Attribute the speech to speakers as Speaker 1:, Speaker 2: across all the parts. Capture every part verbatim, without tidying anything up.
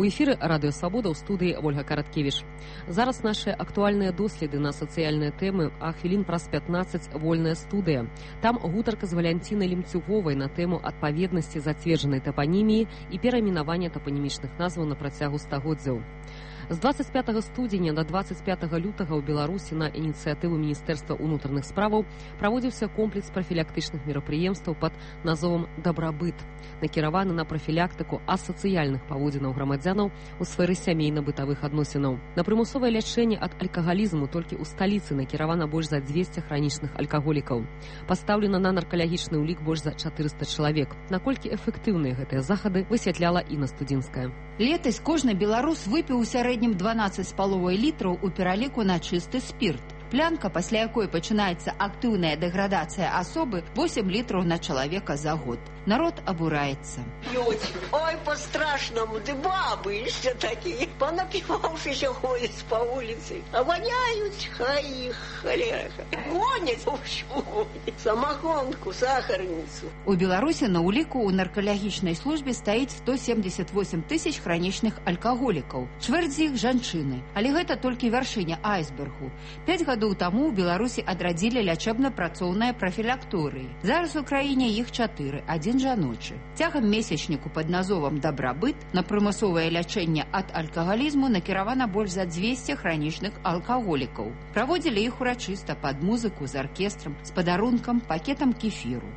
Speaker 1: У эфіры Радыё Свабода, ў студыі Ольга Караткевіч. Зараз нашыя актуальныя доследы на сацыяльныя тэмы, а хвілін праз пятнаццаць вольная студыя. Там гутарка з Валянцінай Лемцюговай на тэму адпаведнасці зацверджанай тапаніміі і перайменавання тапанімічных назваў на працягу стагоддзяў. З двадцать пятага студзеня до двадцать пятага лютага ў Беларусі на ініцыятыву Міністэрства ўнутраных справаў праводзіўся комплекс прафілактычных мерапрыемстваў пад назвам «Дабрабыт», накіраваны на прафілактыку асацыяльных паводзінаў грамадзянаў у сферы сямейна-бытавых адносінаў. На прымусовае лячэнне ад алкагалізму толькі ў сталіцы накіравана больш за дзвесце хранічных алкаголікаў. Пастаўлена на наркалагічны ўлік больш за чатырыста чалавек. Наколькі эфектыўныя гэтыя захады, высвятляла Інна Студзінская.
Speaker 2: Летась кожны беларус выпіў у сярэднім дванаццаць з паловай літраў у пераліку на чысты спірт. Плянка, пасля якой пачынаецца актыўная дэградацыя асобы, восемь літраў на чалавека за год. Народ абураецца.
Speaker 3: Люди, ой, по-страшному, ты бабы еще такие. Понапивавшись, ходят по улице. А воняют, хай их, холера. Гонят, в общем, гонят. Самогонку, сахарницу.
Speaker 2: У Беларусі на ўліку ў наркалагічнай службе стаіць сто семьдесят восемь тысяч хранічных алкаголікаў. Чвэрць з іх жанчыны. Але гэта толькі вяршыня айсбергу. Пяць гадоў таму ў Беларусі адрадзілі лячэбна-працоўныя прафілакторыі. Зараз у краіне іх чатыры, адзін жаночы. Цягам месячніку пад назовам «Дабрабыт» на прымусовае лячэнне ад алкагалізму накіравана больш за дзвесце хранічных алкаголікаў. Праводзілі іх урачыста пад музыку з аркестрам, з падарункам, пакетам кефіру.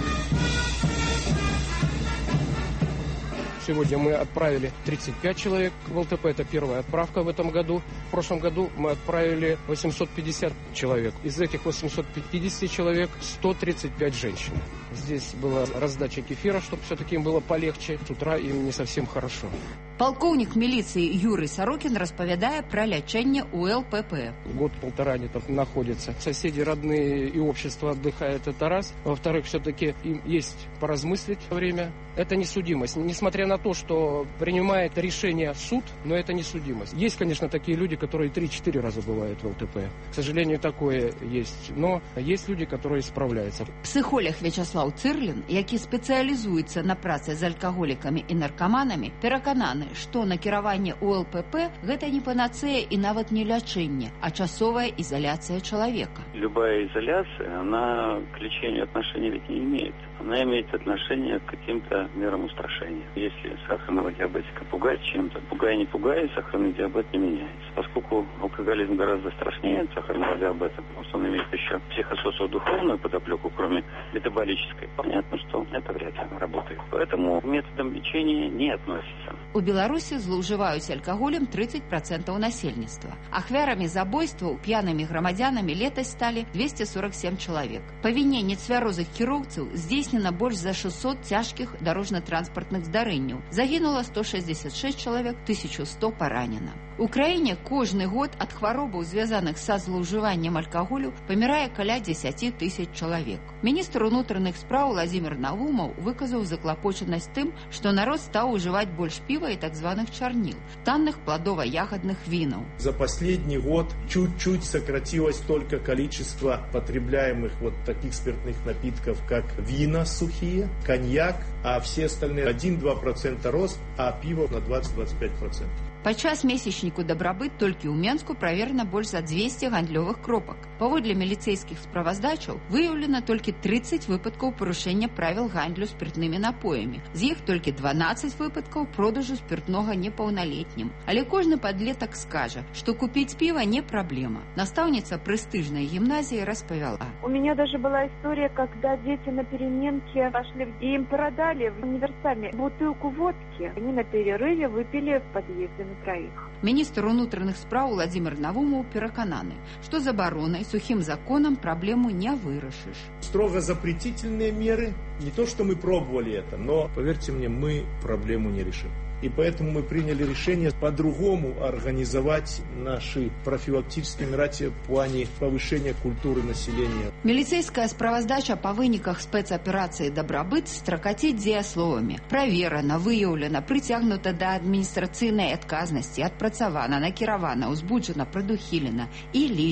Speaker 4: Сегодня мы отправили тридцать пять человек в ЛТП. Это первая отправка в этом году. В прошлом году мы отправили восемьсот пятьдесят человек. Из этих восьмисот пятидесяти человек сто тридцать пять женщин. Здесь была раздача кефира, чтобы все-таки им было полегче. С утра им не совсем хорошо.
Speaker 2: Полковник милиции Юрий Сорокин распавядае про лячэнне у ЛПП.
Speaker 4: Год-полтора они там находятся. Соседи, родные и общество отдыхает, это раз. Во-вторых, все-таки им есть поразмыслить время. Это не судимость. Несмотря на то, что принимает решение суд, но это не судимость. Есть, конечно, такие люди, которые три-четыре раза бывают в ЛТП. К сожалению, такое есть. Но есть люди, которые справляются.
Speaker 2: Психолог Вячеслав Цирлин, які спецыялізуецца на працы з алкаголікамі і наркаманамі, перакананы, што накіраванне ў ЛПП гэта не панацея і нават не лячэнне, а часовая изоляция человека.
Speaker 5: Любая изоляция, она к лечению отношения ведь не имеет. Она имеет отношение к каким-то мерам устрашения. Если сахарного диабетика пугать чем-то, пугай не пугай, сахарный диабет не меняется. Поскольку алкоголизм гораздо страшнее сахарного диабета, потому что он имеет еще психосоциодуховную подоплеку, кроме метаболической, понятно, что это вряд ли работает. Поэтому к методам лечения не относится.
Speaker 2: У Беларусі злоўжываюць алкаголем тридцать процентов насельніцтва. Ахвярамі забойстваў п'янымі грамадзянамі летась сталі двести сорок семь чалавек. Па віне нецвярозых кіроўцаў здзейснена больш за шестьсот цяжкіх дарожна-транспартных здарэнняў. Загінула сто шестьдесят шесть чалавек, тысяча сто паранена. У краіне кожны год ад хваробаў, звязаных са злоўжываннем алкаголю, памірае каля дзесяці тысяч чалавек. Міністр унутраных спраў Владзімір Навумаў выказаў заклапочанасць тым, што народ стаў ужываць больш піва и так званых чернил, танных плодово-ягодных винов.
Speaker 6: За последний год чуть-чуть сократилось только количество потребляемых вот таких спиртных напитков, как вина сухие, коньяк, а все остальные один-два процента рост, а пиво на двадцать-двадцать пять процентов.
Speaker 2: Падчас месячніку «Дабрабыт» толькі ў Менску праверана больш за двести гандлёвых кропак. Паводле міліцэйскіх справаздачаў выяўлена толькі тридцать выпадкаў парушэння правіл гандлю спиртнымі напоямі. З іх толькі дванаццаць выпадкаў продажу спиртнога непаўналетнім. Але кожны падлетак скажа, што купіць піва не праблема. Настаўніца прэстыжнай гімназіі распавяла.
Speaker 7: У меня даже была история, когда дети на переменке пошли, и им продали в универсаме бутылку водки. Они на перерыве выпили в подъезде на троих.
Speaker 2: Міністр унутраных спраў Владзімір Навумаў перакананы, што забаронай сухим законом проблему не вырашишь.
Speaker 6: Строго запретительные меры, не то что мы пробовали это, но, поверьте мне, мы проблему не решим. И поэтому мы приняли решение по-другому организовать наши профилактические мероприятия в плане повышения культуры населения.
Speaker 2: Милицейская справаздача по выніках спецоперации «Дабрабыт» стракаціць дзеясловамі. Праверана, выяўлена, прыцягнута да адміністрацыйнай адказнасці, адпрацавана, накіравана, узбуджана, прадухілена і лічбы.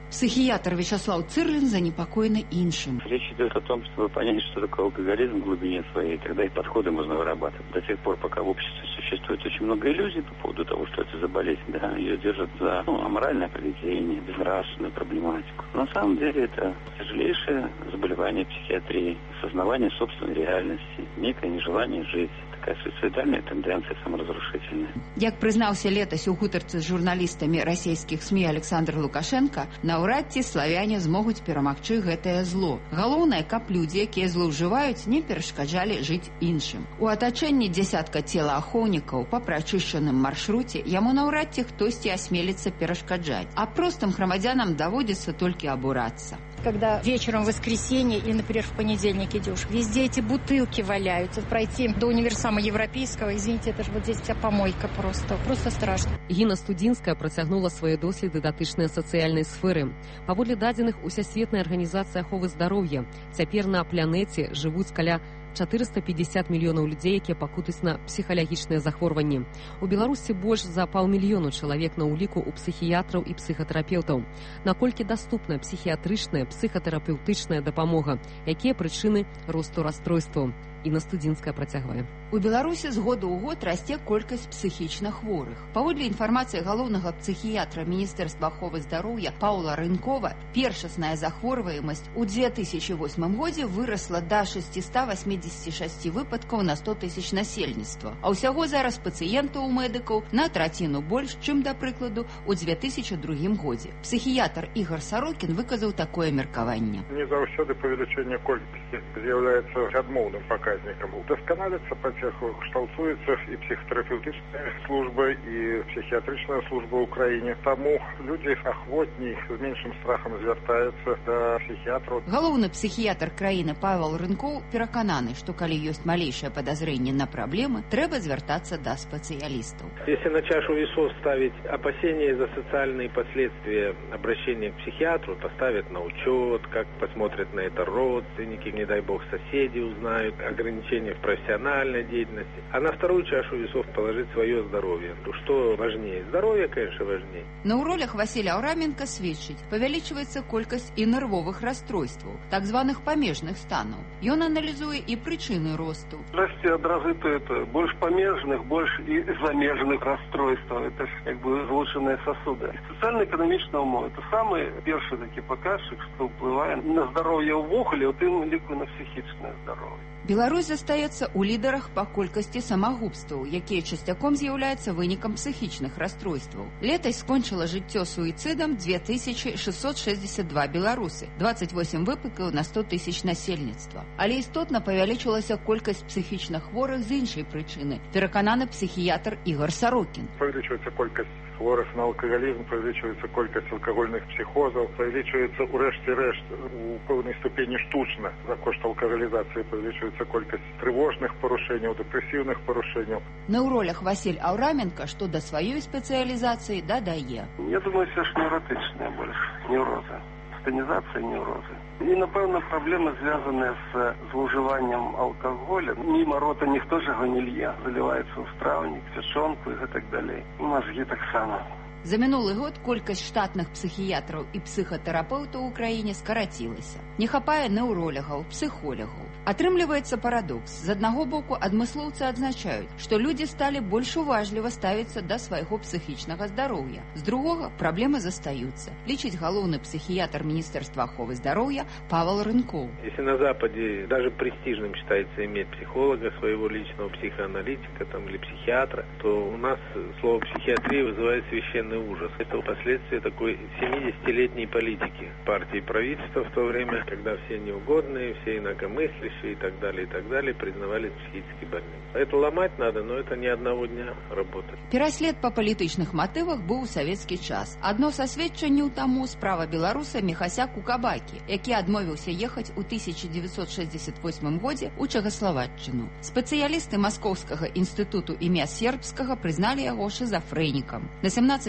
Speaker 2: Психиатр Вячеслав Цирлин занепокоен іншим.
Speaker 5: Речь идет о том, чтобы понять, что такое алкоголизм в глубине своей, тогда и подходы можно вырабатывать. До тех пор, пока в обществе существует очень много иллюзий по поводу того, что это за болезнь, да, ее держат за ну, аморальное поведение, безнравственную проблематику. На самом деле это тяжелейшее заболевание психиатрии, осознавание собственной реальности, некое нежелание жить. Суицидальная тенденция саморазрушительная.
Speaker 2: Як признаўся летась у гутарцы з журналістамі расійскіх СМІ Александр Лукашенко, наўрад ці славяне змогуць перамагчы гэтае зло. Галоўнае, каб людзі, якія злоўжываюць, не перашкаджалі жыць іншым. У атачэнні дзясятка целаахоўнікаў па прачышчаным маршруце яму наўрад ці хтосьці асмеліцца перашкаджаць, а простым грамадзянам даводзіцца толькі абурацца.
Speaker 8: Когда вечером в воскресенье или, например, в понедельник идешь, везде эти бутылки валяются. Пройти до универсама европейского, извините, это же вот здесь вся помойка просто. Просто страшно.
Speaker 1: Гіна Студзінская працягнула свае доследы датычныя сацыяльнай сферы. Паводле дадзеных Усесветнай арганізацыі аховы здароўя, цяпер на планеце жывуць каля чатырыста пятьдесят мільёнаў людзей, якія пакутаюць на псіхалагічныя захворванні. У Беларусі больш за паўмільёну чалавек на ўліку у псіхіятраў і псіхатэрапеўтаў. Наколькі даступная псіхіятрычная, псіхатэрапеўтычная дапамога, якія прычыны росту расстройстваў? Інна Студзінская працягвае.
Speaker 2: У Беларусі з года ў год расце колькасць псіхічна хворых. Паводле інфармацыі галоўнага псіхіятра Міністэрства аховы здароўя Паўла Рынкова, першасная захворваемасць у две тысячи восьмым годзе вырасла да шестьсот восемьдесят шесть выпадкаў на сто тысяч насельніцтва. А ўсяго зараз пацыентаў у медыкаў на траціну больш, чым, да прыкладу, у две тысячи другім годзе. Псіхіятр Ігор Сарокін выказаў такое меркаванне.
Speaker 9: Не заўсёды павелічэнне колькасці з'яўляецца адмоўным паказчыкам. Досканаліцца пацеху шталцуецца і псіхатэрапеўтычная служба, і псіхіятрычная служба ў краіне. Таму людзі ахвотней з меншым страхам звяртаюцца да псіхіятраў.
Speaker 2: Галоўны псіхіятр краіны Павел Рынкоў перакананы, што калі ёсць малейшае падазрэнне на праблемы, трэба звяртацца да спецыялістаў.
Speaker 10: Если на чашу весов ставить опасения за социальные последствия обращения к психиатру, то ставят на учет, как посмотрят на это родственники, не дай бог соседи узнают, ограничения в профессиональной деятельности. А на вторую чашу весов положить свое здоровье. То что важнее? Здоровье, конечно, важнее.
Speaker 2: На уролях Василия Аураменко сведчыць, павялічваецца колькасць і нервовых расстройстваў, так званых памежных станаў. Ён аналізуе і прычыны росту.
Speaker 11: Расце адразы то это больш памежных, больш і замежных расстройстваў. Это ж как бы злучаныя сосуды. Социально-экономічная умова – это самый першы такі паказчык, што ўплывае на здароўе ўвогуле, у тым ліку на псіхічнае здароўе.
Speaker 2: Беларусь застаецца ў лідарах па колькасці самагубстваў, якія часцяком з'яўляюцца вынікам псіхічных расстройстваў. Летась скончыла жыццё суіцыдам две тысячи шестьсот шестьдесят два беларусы, двадцать восемь выпадкаў на сто тысяч насельніцтва. Але істотна павялічылася колькасць псіхічна хворых з іншай прычыны, перакананы псіхіятр Ігор Сарокін.
Speaker 9: Павялічваецца колькасць хворых на алкаголизм, павелічваецца колькасць алкагольных псіхозаў, павелічваецца ў рэшце рэшт у пэўнай ступені штучна за кошт алкагалізацыі, павелічваецца колькасць трывожных парушэнняў, дэпрэсіўных парушэнняў.
Speaker 2: На ўролях Васіль Аураменко, што да сваёй спецыялізацыі дадае.
Speaker 11: Я думаю, все ж невротычныя больш, неврозы, стэнізацыя неврозы. І, напэўна, праблемы, звязаныя з злоўжываннем алкаголя. Міма рота ніхто ж яго не лье. Заліваецца ў страўнік, печонку і гэтак далей. У мазгі таксама.
Speaker 2: За мінулы год колькасць штатных псіхіятраў і псіхатэрапеўтаў у краіне скарацілася. Не хапае неўролягаў, псіхолягаў. Атрымліваецца парадокс. З аднаго боку, адмыслоўцы адзначаюць, што людзі сталі больш уважліва ставіцца да свайго псіхічнага здароўя. З другога, праблемы застаюцца, лічыць галоўны псіхіятр Міністэрства аховы здароўя Павел Рынкоў.
Speaker 10: Если на Западе даже престижным считается иметь психолога, своего личного психоаналитика там, или психиатра, то у нас слово психиатрия вызывает священный ужас. Это последствия такой семидесятилетней политики партии и правительства в то время, когда все неугодные, все инакомыслящие и так далее, и так далее признавались психически больными. Это ломать надо, но это не одного дня работать.
Speaker 2: Пераслед па палітычных матывах быў у савецкі час. Адно са сведчанняў таму справа беларуса Міхася Кукабакі, які адмовіўся ехаць у тысяча девятьсот шестьдесят восьмым годзе ў Чэгаславаччыну. Спецыялісты Маскоўскага інстытуту імя Сербскага прызналі яго шызафрэнікам. На семнадцать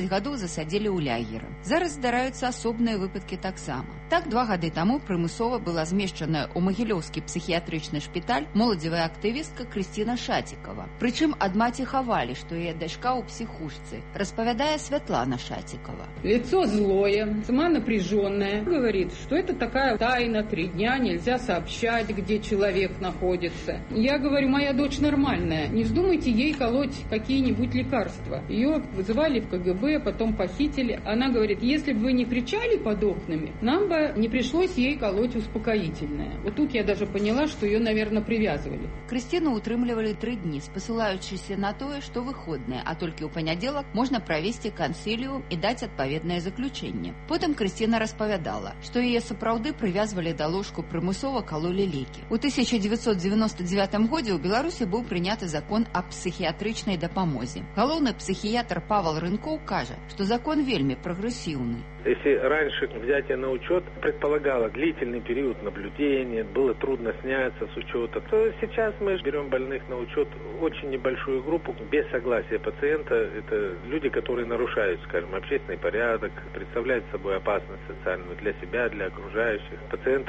Speaker 2: тридцаць гадоў засадзілі ў лягеры. Зараз здараюцца асобныя выпадкі таксама. Так, два гады таму прымусова была змешчаная ў магілёўскі псіхіятрычны шпіталь моладзевая актывістка Крысціна Шацікава. Прычым ад маці хавалі, што яе дачка ў псіхушцы, распавядае Святлана Шацікава.
Speaker 12: Лицо злое, сама напряженная, говорит, что это такая тайна, три дня нельзя сообщать, где человек находится. Я говорю, моя дочь нормальная, не вздумайте ей колоть какие-нибудь лекарства. Ее вызывали в ка гэ бэ, потом похитили. Она говорит, если бы вы не кричали под окнами, нам бы не пришлось ей колоть успокоительное. Вот тут я даже поняла, что ее, наверное, привязывали.
Speaker 2: Крысціну утрымлівалі тры дні, спасылаючыся на тое, што выходныя, а толькі ў панядзелак можна правесці кансіліум і даць адпаведнае заключэнне. Потым Крысціна распавядала, што яе сапраўды прывязвалі да ложку, прымусова калолі лекі. У тысяча дзевяцьсот дзевяноста дзевятым годзе ў Беларусі быў прыняты закон аб псіхіятрычнай дапамозе. Галоўны психиатр Павел Рынков кажа, что закон вельми прогрессивный.
Speaker 10: Если раньше взятие на учет предполагало длительный период наблюдения, было трудно сняться с учета, то сейчас мы берем больных на учет очень небольшую группу без согласия пациента. Это люди, которые нарушают, скажем, общественный порядок, представляют собой опасность социальную для себя, для окружающих. Пациент